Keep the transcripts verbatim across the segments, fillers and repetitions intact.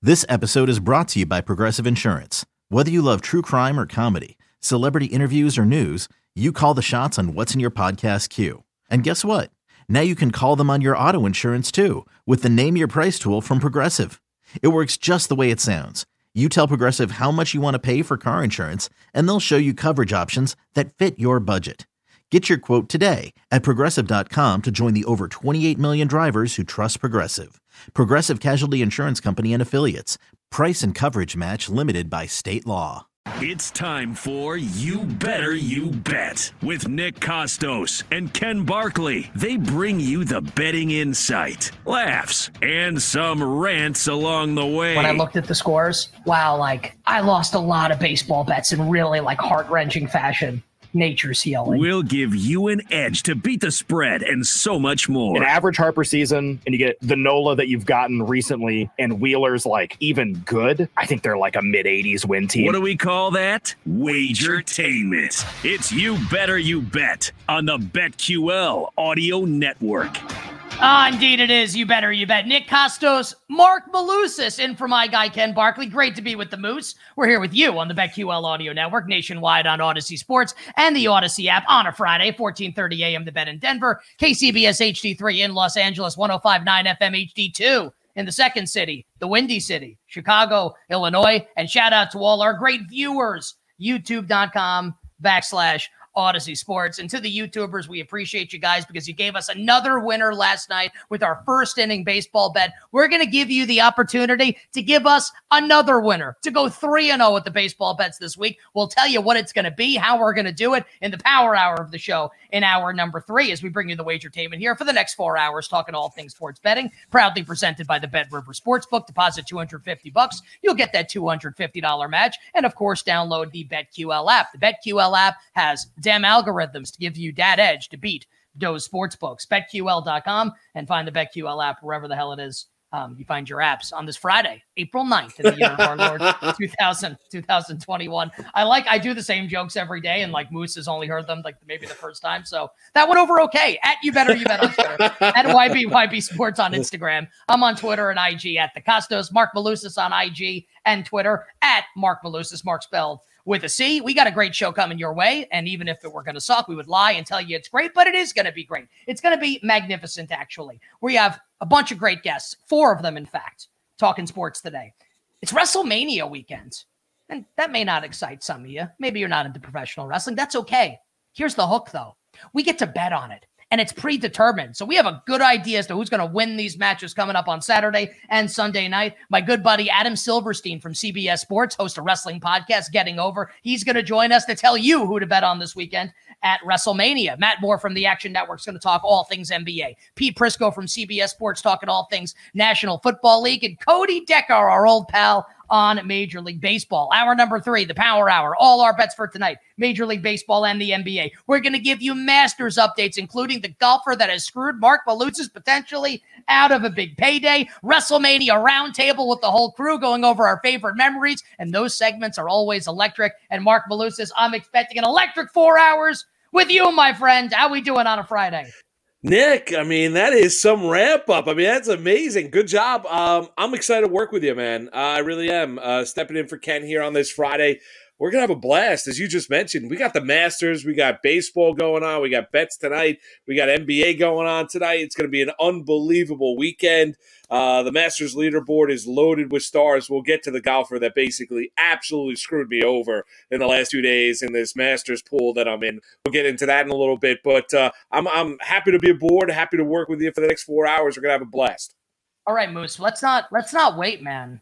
This episode is brought to you by Progressive Insurance. Whether you love true crime or comedy, celebrity interviews or news, you call the shots on what's in your podcast queue. And guess what? Now you can call them on your auto insurance too with the Name Your Price tool from Progressive. It works just the way it sounds. You tell Progressive how much you want to pay for car insurance, and they'll show you coverage options that fit your budget. Get your quote today at Progressive dot com to join the over twenty-eight million drivers who trust Progressive. Progressive Casualty Insurance Company and Affiliates. Price and coverage match limited by state law. It's time for You Better You Bet with Nick Kostos and Ken Barkley. They bring you the betting insight, laughs, and some rants along the way. When I looked at the scores, wow, like I lost a lot of baseball bets in really like heart-wrenching fashion. Nature's healing. We'll give you an edge to beat the spread and so much more. An average Harper season, and you get the Nola that you've gotten recently, and Wheeler's like even good. I think they're like a mid eighties win team. What do we call that? Wagertainment. It's You Better You Bet on the BetQL Audio Network. Ah, indeed it is. You better, you bet. Nick Kostos, Mark Malusis, in for my guy, Ken Barkley. Great to be with the Moose. We're here with you on the BetQL Audio Network, nationwide on Odyssey Sports and the Odyssey app on a Friday, fourteen thirty a.m. The Bet in Denver, K C B S H D three in Los Angeles, one oh five point nine F M H D two in the second city, the Windy City, Chicago, Illinois. And shout out to all our great viewers, youtube.com backslash Odyssey Sports. And to the YouTubers, we appreciate you guys because you gave us another winner last night with our first inning baseball bet. We're going to give you the opportunity to give us another winner to go three and oh with the baseball bets this week. We'll tell you what it's going to be, how we're going to do it in the power hour of the show in hour number three as we bring you the Wagertainment here for the next four hours talking all things sports betting, proudly presented by the Bet River Sportsbook. Deposit two hundred fifty bucks. You'll get that two hundred fifty dollars match. And of course, download the BetQL app. The BetQL app has damn algorithms to give you that edge to beat those sports books. Bet Q L dot com and find the BetQL app wherever the hell it is. Um, you find your apps on this Friday, April ninth in the year of our Lord two thousand, twenty twenty-one. I like, I do the same jokes every day, and like Moose has only heard them like maybe the first time. So that went over okay. At You Better You Bet on Twitter, at Y B Y B Sports on Instagram. I'm on Twitter and I G at the Kostos. Mark Malusis on I G and Twitter at Mark Malusis, Mark spelled with a C. We got a great show coming your way, and even if it were going to suck, we would lie and tell you it's great, but it is going to be great. It's going to be magnificent, actually. We have a bunch of great guests, four of them, in fact, talking sports today. It's WrestleMania weekend, and that may not excite some of you. Maybe you're not into professional wrestling. That's okay. Here's the hook, though. We get to bet on it. And it's predetermined. So we have a good idea as to who's going to win these matches coming up on Saturday and Sunday night. My good buddy Adam Silverstein from C B S Sports, host a wrestling podcast, Getting Over. He's going to join us to tell you who to bet on this weekend at WrestleMania. Matt Moore from the Action Network is going to talk all things N B A. Pete Prisco from C B S Sports talking all things National Football League. And Cody Decker, our old pal, on Major League Baseball. Hour number three, the Power Hour. All our bets for tonight, Major League Baseball and the N B A. We're going to give you Masters updates, including the golfer that has screwed Mark Malusis potentially out of a big payday. WrestleMania roundtable with the whole crew going over our favorite memories, and those segments are always electric. And Mark Malusis, I'm expecting an electric four hours with you, my friend. How we doing on a Friday? Nick, I mean, that is some ramp up. I mean, that's amazing. Good job. Um, I'm excited to work with you, man. Uh, I really am. Uh, stepping in for Ken here on this Friday. We're going to have a blast. As you just mentioned, we got the Masters. We got baseball going on. We got bets tonight. We got N B A going on tonight. It's going to be an unbelievable weekend. Uh, the Masters leaderboard is loaded with stars. We'll get to the golfer that basically absolutely screwed me over in the last two days in this Masters pool that I'm in. We'll get into that in a little bit. But uh, I'm, I'm happy to be aboard, happy to work with you for the next four hours. We're going to have a blast. All right, Moose, let's not, let's not wait, man.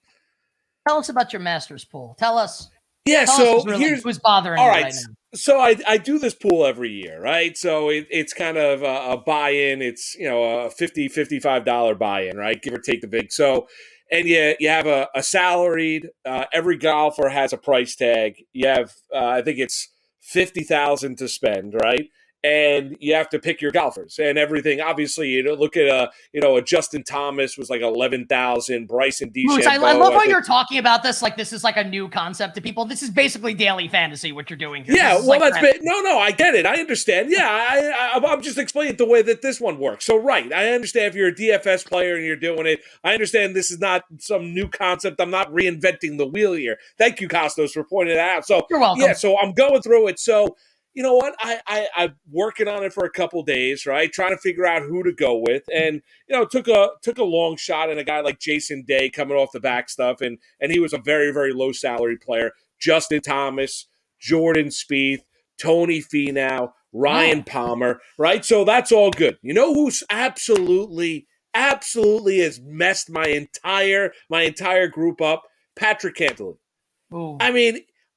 Tell us about your Masters pool. Tell us. Yeah, Tell so us really here's who's bothering all you right. right now. So I, I do this pool every year, right? So it, it's kind of a, a buy-in. It's, you know, a fifty dollars, fifty-five dollars buy-in, right? Give or take the big. So, and you, you have a, a salaried, uh, every golfer has a price tag. You have, uh, I think it's fifty thousand dollars to spend, right? and you have to pick your golfers and everything. Obviously, you know, look at a you know a Justin Thomas was like eleven thousand. Bryson DeChambeau. I, I love I how think, you're talking about this like this is like a new concept to people. This is basically daily fantasy. What you're doing here. Yeah, well, like that's been, no, no. I get it. I understand. Yeah, I, I, I'm just explaining the way that this one works. So, right, I understand if you're a D F S player and you're doing it. I understand this is not some new concept. I'm not reinventing the wheel here. Thank you, Costos, for pointing that out. So, you're welcome. Yeah, so I'm going through it. So. You know what? I, I, I'm working on it for a couple days, right? Trying to figure out who to go with. And, you know, took a took a long shot at a guy like Jason Day coming off the back stuff. And, and he was a very, very low salary player. Justin Thomas, Jordan Spieth, Tony Finau, Ryan oh. Palmer, right? So that's all good. You know who's absolutely, absolutely has messed my entire, my entire group up? Patrick Cantlay. Ooh. I mean,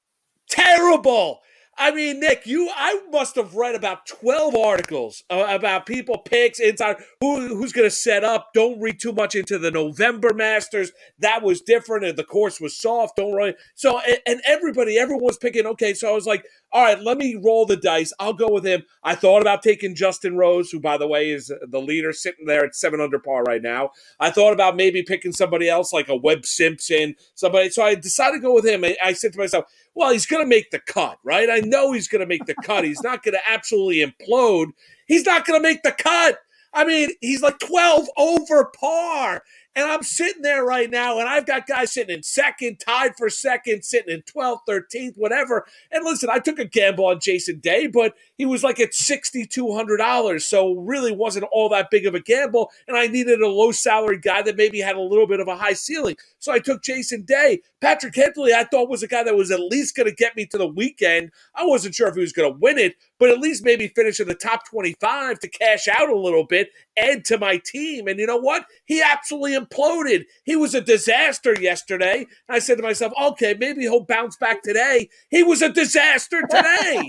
terrible. I mean, Nick, you I must have read about twelve articles uh, about people picks inside who who's going to set up. Don't read too much into the November Masters. That was different, and the course was soft. Don't run. So, and, and everybody, everyone was picking. Okay, so I was like, all right, let me roll the dice. I'll go with him. I thought about taking Justin Rose, who, by the way, is the leader, sitting there at seven under par right now. I thought about maybe picking somebody else like a Webb Simpson, somebody. So I decided to go with him. I, I said to myself, well, he's going to make the cut, right? I know he's going to make the cut. He's not going to absolutely implode. He's not going to make the cut. I mean, he's like twelve over par. And I'm sitting there right now, and I've got guys sitting in second, tied for second, sitting in twelfth, thirteenth, whatever. And listen, I took a gamble on Jason Day, but he was like at six thousand two hundred dollars, so really wasn't all that big of a gamble. And I needed a low-salary guy that maybe had a little bit of a high ceiling. So I took Jason Day. Patrick Cantlay, I thought was a guy that was at least going to get me to the weekend. I wasn't sure if he was going to win it, but at least maybe finish in the top twenty-five to cash out a little bit, add to my team. And you know what? He absolutely imploded. He was a disaster yesterday. I said to myself, okay, maybe he'll bounce back today. He was a disaster today.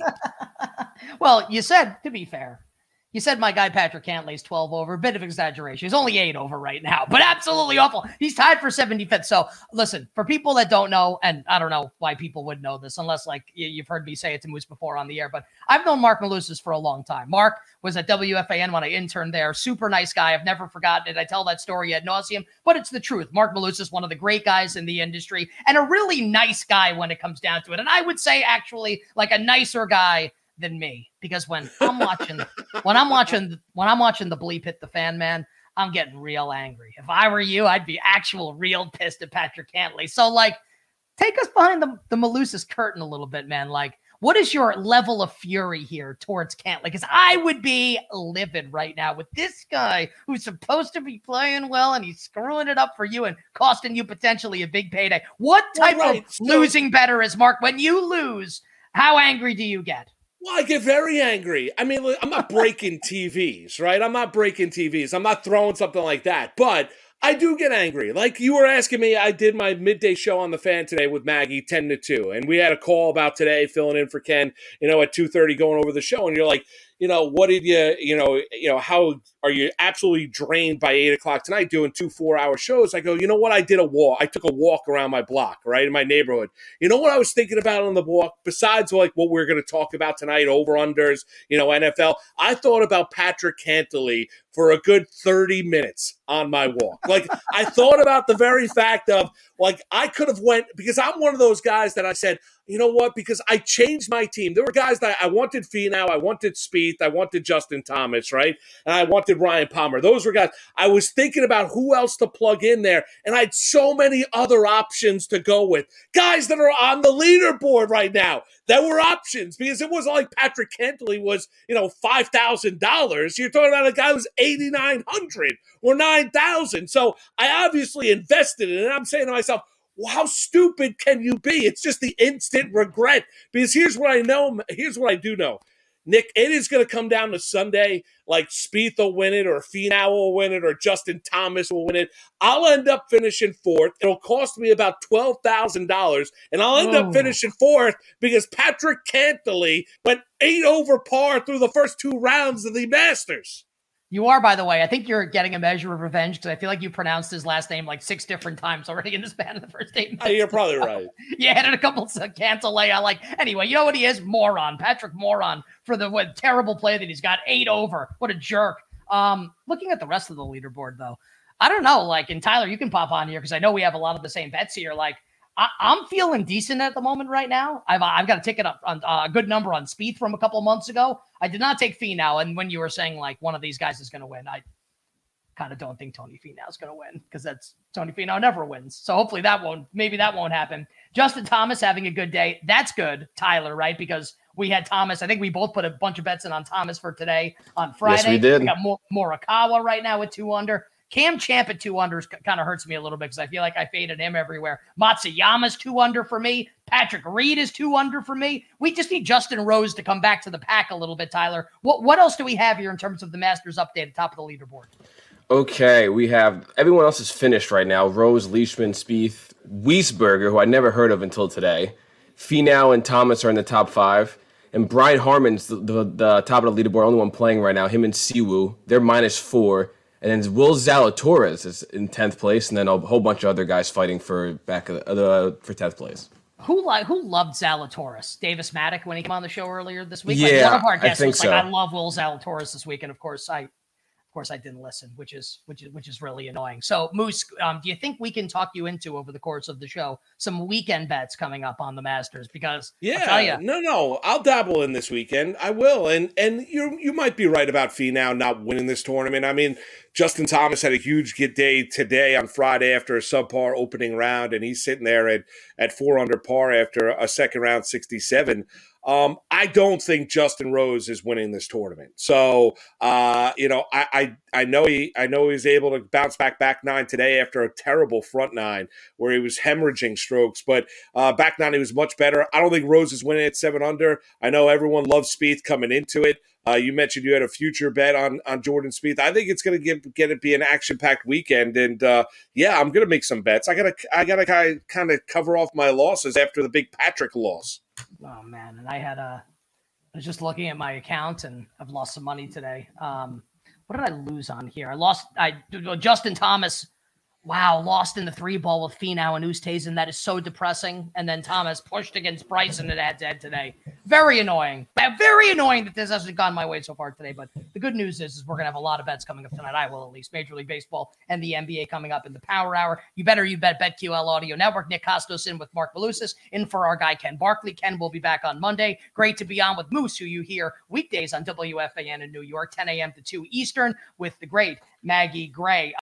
Well, you said, to be fair, you said my guy Patrick Cantlay's twelve over. A bit of exaggeration. He's only eight over right now, but absolutely awful. He's tied for seventy-fifth. So listen, for people that don't know, and I don't know why people would know this unless like you've heard me say it to Moose before on the air, but I've known Mark Malusis for a long time. Mark was at W F A N when I interned there. Super nice guy. I've never forgotten it. I tell that story ad nauseum, but it's the truth. Mark Malusis, one of the great guys in the industry and a really nice guy when it comes down to it. And I would say actually like a nicer guy than me, because when I'm watching, when I'm watching, when I'm watching the bleep hit the fan, man, I'm getting real angry. If I were you, I'd be actual real pissed at Patrick Cantlay. So like, take us behind the, the Malusis curtain a little bit, man. Like, what is your level of fury here towards Cantlay? Because I would be livid right now with this guy who's supposed to be playing well and he's screwing it up for you and costing you potentially a big payday. What type well, right. of so, losing better is, Mark? When you lose, how angry do you get? Well, I get very angry. I mean, I'm not breaking T Vs, right? I'm not breaking T Vs. I'm not throwing something like that. But I do get angry. Like you were asking me, I did my midday show on the Fan today with Maggie, ten to two. And we had a call about today, filling in for Ken, you know, at two thirty going over the show. And you're like, you know, what did you, you know, you know, how are you absolutely drained by eight o'clock tonight doing two four-hour shows? I go, you know what? I did a walk. I took a walk around my block, right, in my neighborhood. You know what I was thinking about on the walk, besides like what we're going to talk about tonight, over-unders, you know, N F L? I thought about Patrick Cantlay for a good thirty minutes on my walk. Like, I thought about the very fact of, like, I could have went, because I'm one of those guys that I said, you know what? Because I changed my team. There were guys that I wanted Finau, I wanted Spieth, I wanted Justin Thomas, right? And I wanted Ryan Palmer. Those were guys. I was thinking about who else to plug in there, and I had so many other options to go with. Guys that are on the leaderboard right now that were options, because it wasn't like Patrick Cantlay was, you know, five thousand dollars. You're talking about a guy who's eighty-nine hundred dollars or nine thousand dollars. So I obviously invested in it, and I'm saying to myself, well, how stupid can you be? It's just the instant regret. Because here's what I know. Here's what I do know. Nick, it is going to come down to Sunday, like Spieth will win it, or Finau will win it, or Justin Thomas will win it. I'll end up finishing fourth. It'll cost me about twelve thousand dollars, and I'll end oh. up finishing fourth because Patrick Cantlay went eight over par through the first two rounds of the Masters. You are, by the way. I think you're getting a measure of revenge because I feel like you pronounced his last name like six different times already in the span of the first eight minutes. You're probably right. You added a couple of cancel I like. Anyway, you know what he is? Moron. Patrick Moron for the what, terrible play that he's got. Eight over. What a jerk. Um, looking at the rest of the leaderboard, though, I don't know. Like, and Tyler, you can pop on here because I know we have a lot of the same bets here. Like, I, I'm feeling decent at the moment right now. I've I've got a ticket up on uh, a good number on Spieth from a couple of months ago. I did not take Finau, and when you were saying like one of these guys is going to win, I kind of don't think Tony Finau is going to win because that's Tony Finau never wins. So hopefully that won't, maybe that won't happen. Justin Thomas having a good day. That's good, Tyler, right? Because we had Thomas. I think we both put a bunch of bets in on Thomas for today on Friday. Yes, we did. We got Mor- Morikawa right now with two under. Cam Champ at two unders kind of hurts me a little bit because I feel like I faded him everywhere. Matsuyama's two under for me. Patrick Reed is two under for me. We just need Justin Rose to come back to the pack a little bit, Tyler. What what else do we have here in terms of the Masters update at the top of the leaderboard? Okay, we have everyone else is finished right now. Rose, Leishman, Spieth, Wiesberger, who I never heard of until today. Finau and Thomas are in the top five. And Brian Harmon's the, the, the top of the leaderboard, only one playing right now. Him and Siwoo, they're minus four. And then Will Zalatoris is in tenth place, and then a whole bunch of other guys fighting for back of the, uh, for tenth place. Who like who loved Zalatoris? Davis Maddock when he came on the show earlier this week. Yeah, like one of our guests I think was so. like, "I love Will Zalatoris this week," and of course, I, of course, I didn't listen, which is which is which is really annoying. So, Moose, um, do you think we can talk you into over the course of the show some weekend bets coming up on the Masters? Because Yeah, I'll tell you, no, no, I'll dabble in this weekend. I will, and and you you might be right about Finau not winning this tournament. I mean, Justin Thomas had a huge get day today on Friday after a subpar opening round, and he's sitting there at at four under par after a second round sixty-seven. Um, I don't think Justin Rose is winning this tournament. So, uh, you know, I, I I know he I know he was able to bounce back back nine today after a terrible front nine where he was hemorrhaging strokes. But uh, back nine he was much better. I don't think Rose is winning at seven under. I know everyone loves Spieth coming into it. Uh, you mentioned you had a future bet on on Jordan Spieth. I think it's going to get get it be an action packed weekend, and uh, yeah, I'm going to make some bets. I gotta I gotta kind of cover off my losses after the big Patrick loss. oh man, and I had a, I was just looking at my account and I've lost some money today. Um, what did I lose on here? I lost. I Justin Thomas. Wow, lost in the three ball with Finau and Oosthuizen. That is so depressing. And then Thomas pushed against Bryson at head-to-head today. Very annoying. Very annoying that this hasn't gone my way so far today. But the good news is, is we're going to have a lot of bets coming up tonight. I will, at least. Major League Baseball and the N B A coming up in the Power Hour. You better you bet BetQL Audio Network. Nick Costos in with Mark Malusis. In for our guy Ken Barkley. Ken will be back on Monday. Great to be on with Moose, who you hear weekdays on W F A N in New York, ten a.m. to two Eastern, with the great Maggie Gray.